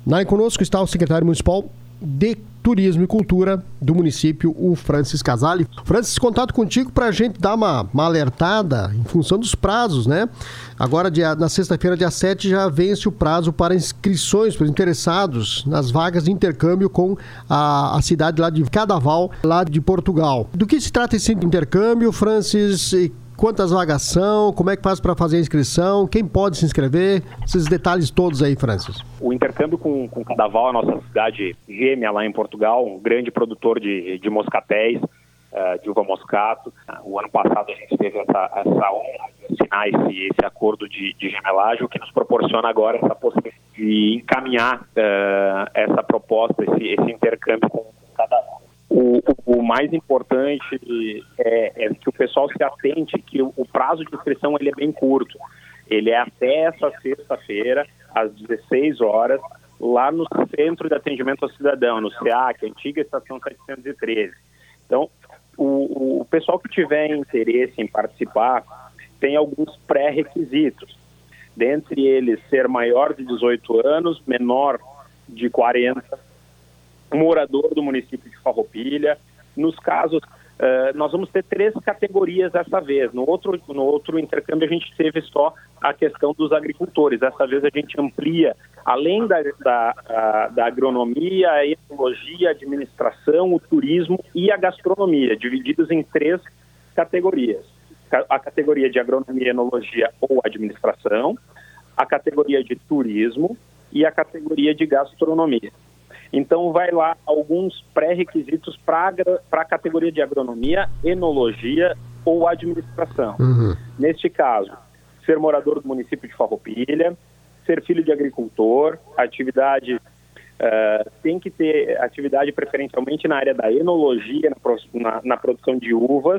Na conosco está o secretário municipal de Turismo e Cultura do município, o Francis Casale. Francis, contato contigo para a gente dar uma alertada em função dos prazos, né? Agora, na sexta-feira, dia 7, já vence o prazo para inscrições para os interessados nas vagas de intercâmbio com a cidade lá de Cadaval, lá de Portugal. Do que se trata esse intercâmbio, Francis? Quantas vagas são? Como é que faz para fazer a inscrição? Quem pode se inscrever? Esses detalhes todos aí, Francis. O intercâmbio com Cadaval, a nossa cidade gêmea lá em Portugal, um grande produtor de moscatéis, de uva moscato. O ano passado a gente teve essa honra de assinar esse acordo de gemelagem, o que nos proporciona agora essa possibilidade de encaminhar essa proposta, esse intercâmbio com Cadaval. O mais importante é que o pessoal se atente que o prazo de inscrição ele é bem curto. Ele é até essa sexta-feira, às 16 horas, lá no Centro de Atendimento ao Cidadão, no SEAC, antiga Estação 713. Então, o pessoal que tiver interesse em participar tem alguns pré-requisitos. Dentre eles, ser maior de 18 anos, menor de 40, morador do município de Farroupilha. Nos casos, nós vamos ter 3 categorias dessa vez. No outro intercâmbio a gente teve só a questão dos agricultores. Dessa vez a gente amplia, além da agronomia, a enologia, a administração, o turismo e a gastronomia, divididos em 3 categorias. A categoria de agronomia, enologia ou administração, a categoria de turismo e a categoria de gastronomia. Então, vai lá alguns pré-requisitos para a categoria de agronomia, enologia ou administração. Neste caso, ser morador do município de Farroupilha, ser filho de agricultor, tem que ter atividade preferencialmente na área da enologia, na produção de uvas,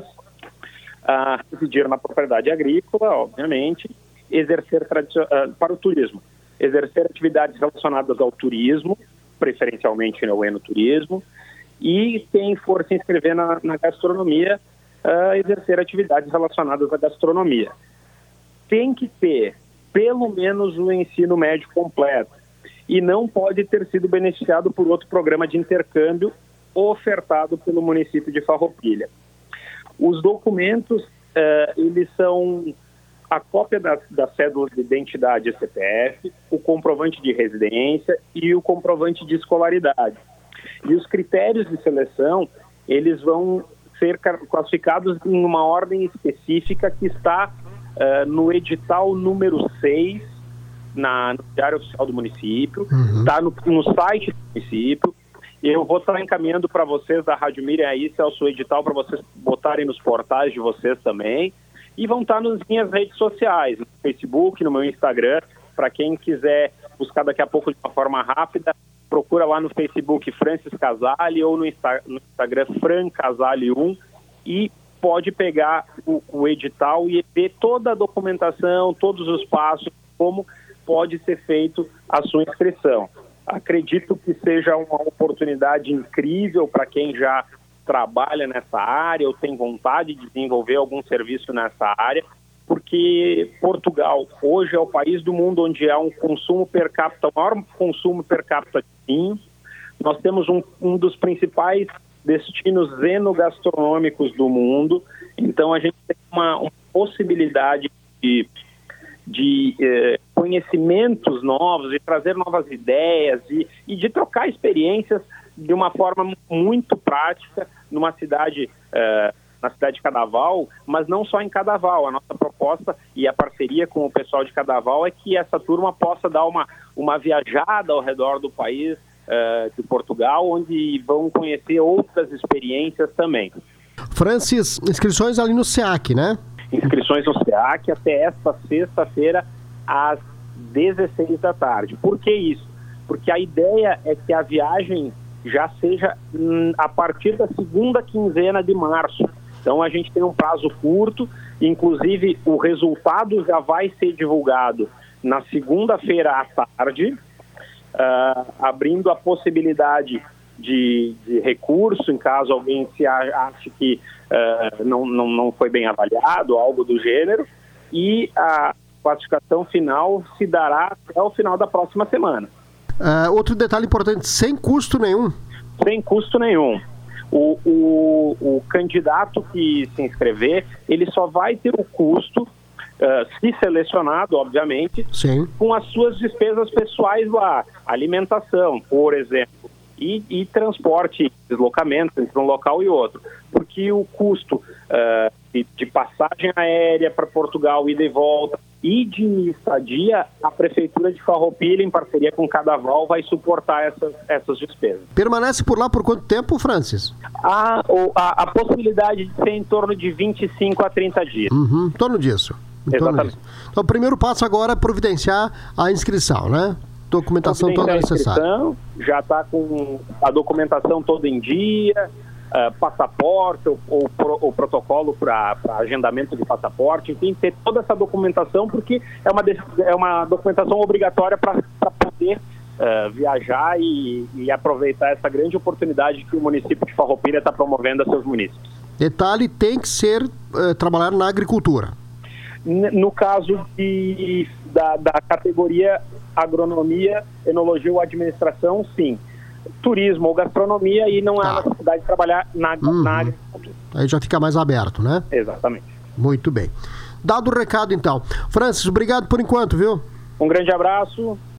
residir na propriedade agrícola, obviamente, exercer para o turismo, exercer atividades relacionadas ao turismo, preferencialmente no enoturismo, e quem for se inscrever na gastronomia, exercer atividades relacionadas à gastronomia. Tem que ter pelo menos o ensino médio completo e não pode ter sido beneficiado por outro programa de intercâmbio ofertado pelo município de Farroupilha. Os documentos, eles são a cópia da cédula de identidade CPF, o comprovante de residência e o comprovante de escolaridade. E os critérios de seleção, eles vão ser classificados em uma ordem específica que está no edital número 6, no Diário Oficial do município, está no site do município. Eu vou estar encaminhando para vocês da Rádio Miriam aí, Celso, o edital para vocês botarem nos portais de vocês também. E vão estar nas minhas redes sociais, no Facebook, no meu Instagram. Para quem quiser buscar daqui a pouco de uma forma rápida, procura lá no Facebook Francis Casale ou no Instagram Fran Casale 1 e pode pegar o edital e ver toda a documentação, todos os passos, como pode ser feito a sua inscrição. Acredito que seja uma oportunidade incrível para quem já trabalha nessa área ou tem vontade de desenvolver algum serviço nessa área, porque Portugal hoje é o país do mundo onde há um consumo per capita, o maior consumo per capita de vinho. Nós temos um dos principais destinos enogastronômicos do mundo, então a gente tem uma possibilidade de conhecimentos novos, de trazer novas ideias e de trocar experiências de uma forma muito prática numa cidade, na cidade de Cadaval, mas não só em Cadaval. A nossa proposta e a parceria com o pessoal de Cadaval é que essa turma possa dar uma viajada ao redor do país de Portugal, onde vão conhecer outras experiências também. Francis, inscrições ali no SEAC, né? Inscrições no SEAC até esta sexta-feira às 16 da tarde. Por que isso? Porque a ideia é que a viagem já seja a partir da segunda quinzena de março. Então a gente tem um prazo curto, inclusive o resultado já vai ser divulgado na segunda-feira à tarde, abrindo a possibilidade de recurso, em caso alguém se ache que não foi bem avaliado, algo do gênero, e a classificação final se dará até o final da próxima semana. Outro detalhe importante, sem custo nenhum. Sem custo nenhum. O candidato que se inscrever, ele só vai ter o custo, se selecionado, obviamente, sim, com as suas despesas pessoais lá, alimentação, por exemplo, e transporte, deslocamento entre um local e outro, porque o custo de passagem aérea para Portugal, ida e volta, e de estadia, a Prefeitura de Farroupilha, em parceria com Cadaval, vai suportar essas despesas. Permanece por lá por quanto tempo, Francis? A possibilidade de ser em torno de 25 a 30 dias. Em torno disso. Exatamente. Então, o primeiro passo agora é providenciar a inscrição, né? Documentação toda necessária. Já está com a documentação toda em dia, passaporte ou protocolo para agendamento de passaporte, enfim, ter toda essa documentação, porque é uma documentação obrigatória para poder viajar e aproveitar essa grande oportunidade que o município de Farroupilha está promovendo a seus munícipes. Detalhe, tem que ser trabalhar na agricultura. No caso da categoria agronomia, enologia ou administração, sim. Turismo ou gastronomia, e não há necessidade de trabalhar na agricultura. Aí já fica mais aberto, né? Exatamente. Muito bem. Dado o recado, então. Francis, obrigado por enquanto, viu? Um grande abraço.